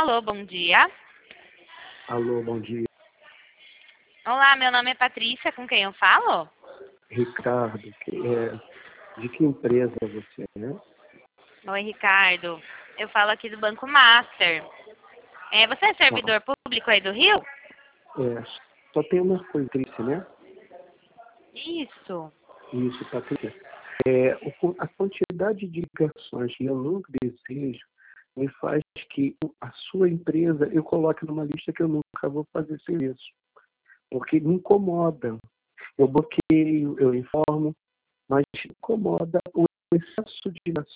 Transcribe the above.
Alô, bom dia. Alô, bom dia. Olá, meu nome é Patrícia, com quem eu falo? Ricardo, de que empresa você é? Oi, Ricardo. Eu falo aqui do Banco Master. Você é servidor público aí do Rio? Só tem uma coisa, Patrícia, né? Isso. Isso, Patrícia. A quantidade de ligações que eu nunca desejo me faz que a sua empresa eu coloque numa lista que eu nunca vou fazer serviço. Porque me incomoda. Eu bloqueio, eu informo, mas incomoda o excesso de ligações